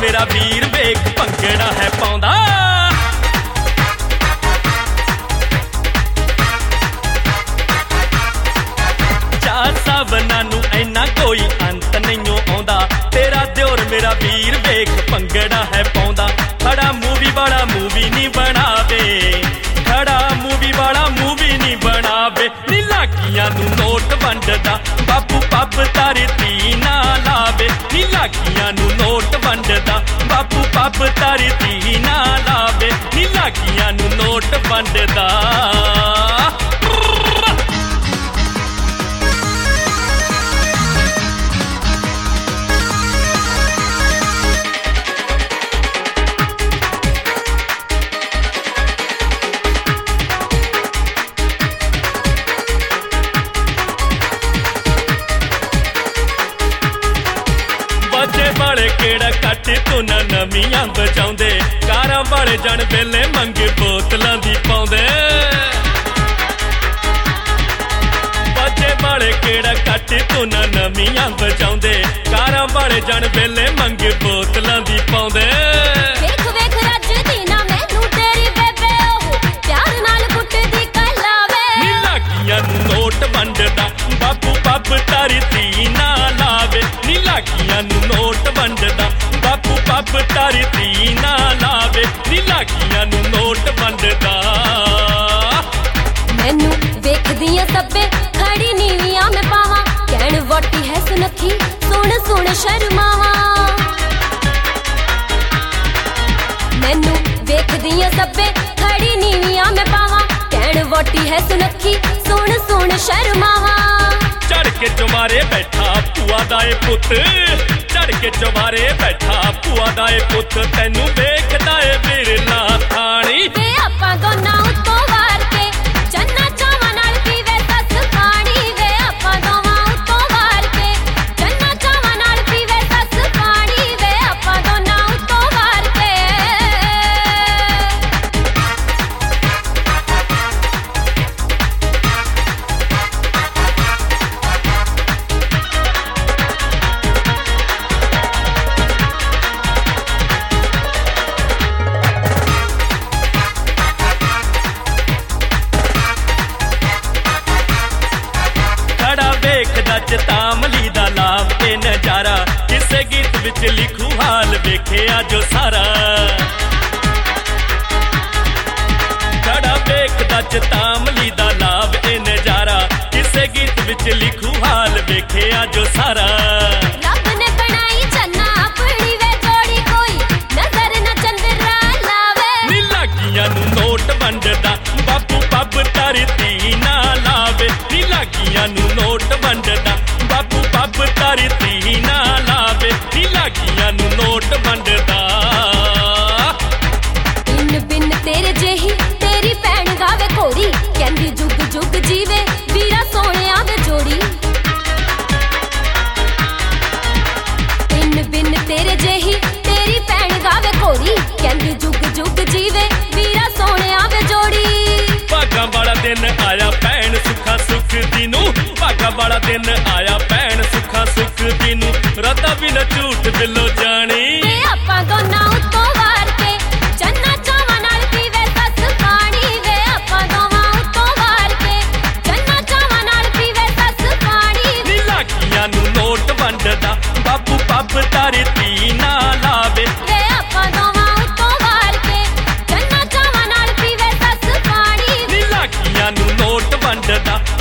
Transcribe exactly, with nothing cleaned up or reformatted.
मेरा वीर वेख भंगड़ा है पाउंदा। सावना नू इन्ना कोई अंत नहीं आउंदा, तेरा दियोर मेरा वीर वेख भंगड़ा है पाउंदा। खड़ा मूवी वाला मूवी नहीं बनावे, खड़ा मूवी वाला मूवी नहीं बनावे। नी लागियां नू नोट वंडदा बापू पब तारी धी ना लावे। नी लागियां नू नोट वंडदा बापू पब तारी धी ना लावे। नी लागियां नू नोट वंडदा। वाले केड़ा कट तू ना नवियां बजाउंदे, कारां वाले जन वेले मंगे बोतलां दी पाउंदे। बाजे वाले केड़ा कट तू ना नवियां बजाउंदे, कारां वाले जन वेले मंगे बोतलां दी पाउंदे। वेख वेख रजदी ना मैनू तेरी बेबे ओह प्यार नाल कुटदी कलावे। नी लागियां नू नोट वंडदा बापू पब तारी धी ना लावे। नी लागियां नू नोट वंडदा बापू पब तारी धी ना लावे। नी लागियां नू नोट वंडदा। मैनू वेखदियां सब्बे खड़ी नीवियां मैं पावां, कहण वोटी है सुनखी सुन सुन शर्मावा। मैनू वेखदियां सब्बे खड़ी नीवियां मैं पावां, कहण वोटी है सुनखी सुन सुन शर्मावा। चढ़ के चुमारे बैठा भूआ दा ए पुत, चढ़ के चुमारे बैठा भूआ दा ए पुत। तैनू वेखदा ए बिरला थानी वे आपां दोनां उत्तों वार के चन्ना चावां नाल पीवे सस पानी। वे आपां दोवां उत्तों वार के चन्ना चावां नाल पीवे सस पानी। वे आपां दोनां उत्तों वार के। तामली दा लाभ ते नजारा, किसे गीत विच लिखू हाल वेखिया जो सारा। खड़ा वेखदा च तामली दा लाभ ए नजारा, किसे गीत विच लिखू हाल वेखिया जो सारा। रब ने बनाई चन्ना अपनी वे जोड़ी, कोई नजर न चंद्रा लावे। नी लागियां नू नोट वंडदा बापू पब तारी धी ना लावे। नी लागियां नू नोट वंडदा बापू पब तारी धी ना लावे। नी लागियां नू नोट वंडदा। बिन बिन तेरे जेही तेरी भैन गावे घोड़ी, कहंदी जुग जुग जीवे वीरा सोहणिया वे जोड़ी। बिन बिन तेरे जेही तेरी भैन गावे घोड़ी, कहंदी जुग जुग जीवे वीरा सोहणिया वे जोड़ी। भागा वाला दिन आया भैन सुखा सुख दी नू, भागा वाला दिन आया भैन सुखा सुख दी नू। रता भी न झूठ बिलो जानी वे आपां दोनां उत्तों वार के चन्ना चावां नाल पीवे सस पानी। वे आपां दोवां उत्तों वार के चन्ना चावां नाल पीवे सस पानी। नी लागियां नू नोट वंडदा बापू पब तारी धी ना लावे। वे आपां दोवां उत्तों वार के चन्ना चावां नाल पीवे सस पानी। नी लागियां नू नोट वंडदा